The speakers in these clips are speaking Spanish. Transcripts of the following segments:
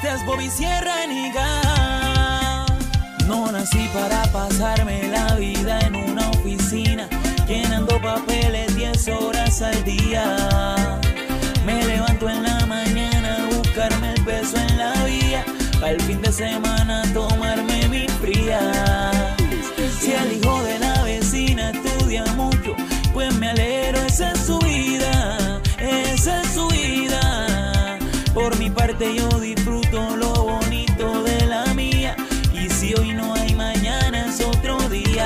Este es Bobby Ciérraniga. No nací para pasarme la vida en una oficina, llenando papeles 10 horas al día. Me levanto en la mañana a buscarme el peso en la vía, para el fin de semana tomarme mi fría. Si el hijo de la vecina estudia mucho, pues me alegro, esa es su vida, esa es su vida. Por mi parte yo disfruto lo bonito de la mía, y si hoy no hay mañana es otro día.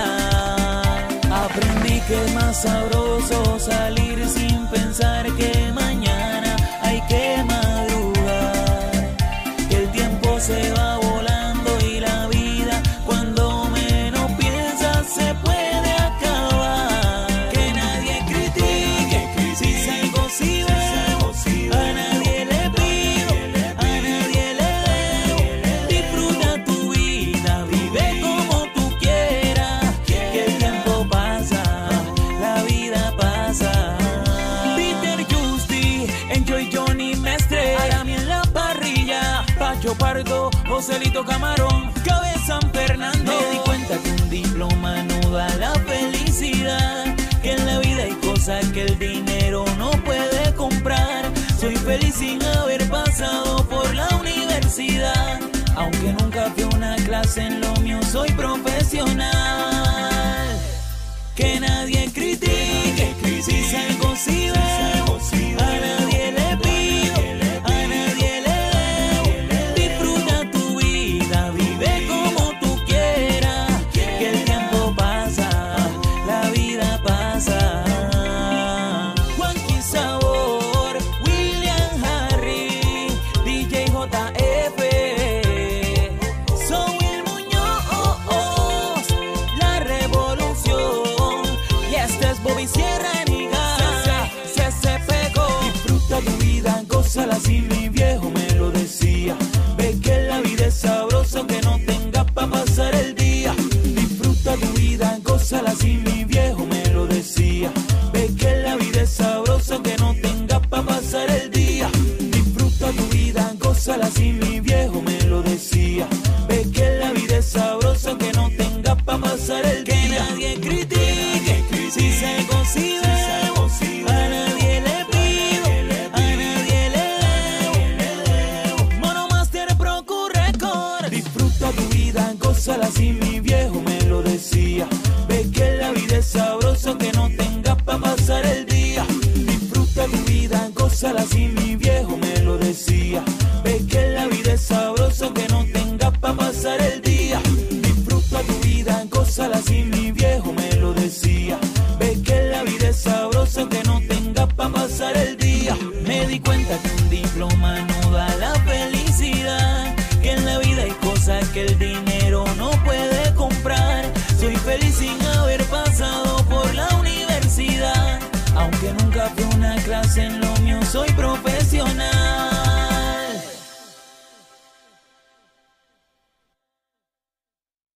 Aprendí que es más sabroso salir sin pensar que mañana hay que madrugar, que el tiempo se va volando y la vida cuando menos piensas se puede acabar. Que nadie critique si salgo, si veo, a nadie le pido, a nadie le debo. Disfruta tu vida, vive como tú quieras, que el tiempo pasa, la vida pasa. Peter Justi, Enjoy Johnny Mestre, Arami en la parrilla, Pacho Pardo, Joselito Camarón, Cabezón Fernando. Me di cuenta que un diploma no da la felicidad, que en la vida hay cosas que el dinero no puede comprar. Soy feliz sin haber pasado por la universidad, aunque nunca fui a una clase en lo mío, soy profesional. Que nadie critique si salgo, si veo, a nadie le pido, a nadie le debo. Disfruta tu vida, vive como tú quieras, que el tiempo pasa, la vida pasa. Juanqui Sabor, William Harry, DJ JF, Soy el Muñoz, la revolución. Y este es Bobby Ciérraniga, se pegó. Disfruta tu vida, gózala si mi viejo me lo decía. Ve que la vida es sabrosa aunque no tengas pa' pasar el día. Disfruta tu vida, gózala si mi viejo me lo decía. Ve que la vida es sabrosa aunque no tengas pa' pasar el día. Disfruta tu vida, gózala si mi viejo me lo decía. Ve que la vida es sabrosa aunque no tengas pa' pasar el día. Que nadie critique si salgo, si veo, a nadie le pido, a nadie le debo. Monomaster Procu Record. Disfruta tu vida, gózala si mi viejo me lo decía. Ve que la vida es sabrosa aunque no tengas pa' pasar el día. Disfruta tu vida, gózala si mi viejo me lo decía. Ve que la vida es sabrosa aunque no tengas pa' pasar el día. Disfruta tu vida, gózala si mi viejo me lo decía. Ve que la vida es sabrosa aunque no tengas pa' pasar el día. Me di cuenta que un diploma no da la felicidad, que en la vida hay cosas que el dinero no puede comprar. Soy feliz sin haber pasado por la universidad, aunque nunca fui a una clase en lo mío, soy profesional.